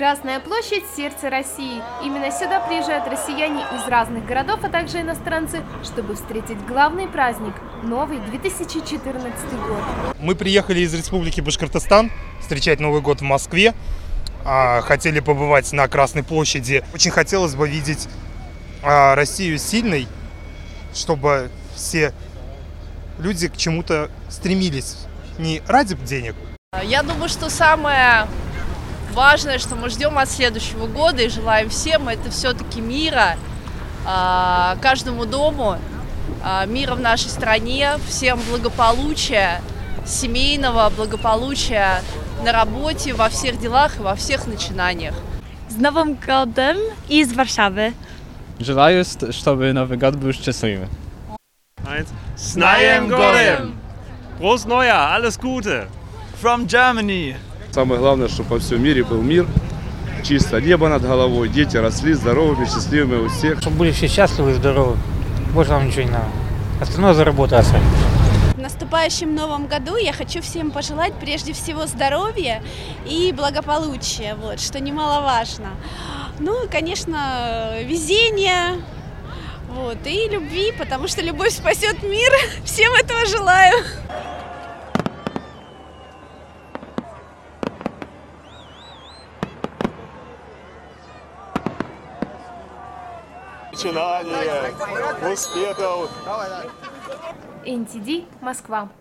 Красная площадь – сердце России. Именно сюда приезжают россияне из разных городов, а также иностранцы, чтобы встретить главный праздник – новый 2014 год. Мы приехали из Республики Башкортостан встречать Новый год в Москве. Хотели побывать на Красной площади. Очень хотелось бы видеть Россию сильной, чтобы все люди к чему-то стремились. Не ради денег. Я думаю, что самое важное, что мы ждем от следующего года и желаем всем, это все-таки мира, каждому дому, мира в нашей стране, всем благополучия, семейного благополучия на работе, во всех делах и во всех начинаниях. С Новым годом из Варшавы. Желаю, чтобы Новый год был счастливым. С Новым годом! Prost Neujahr, alles Gute! From Germany! Самое главное, чтобы во всем мире был мир, чисто небо над головой, дети росли здоровыми, счастливыми у всех. Чтобы были все счастливы и здоровы. Больше нам ничего не надо. Остальное заработаться. В наступающем новом году я хочу всем пожелать прежде всего здоровья и благополучия, вот, что немаловажно. Ну и, конечно, везения, вот, и любви, потому что любовь спасет мир. Всем этого желаю. Начинание, успехов! NTD, Москва.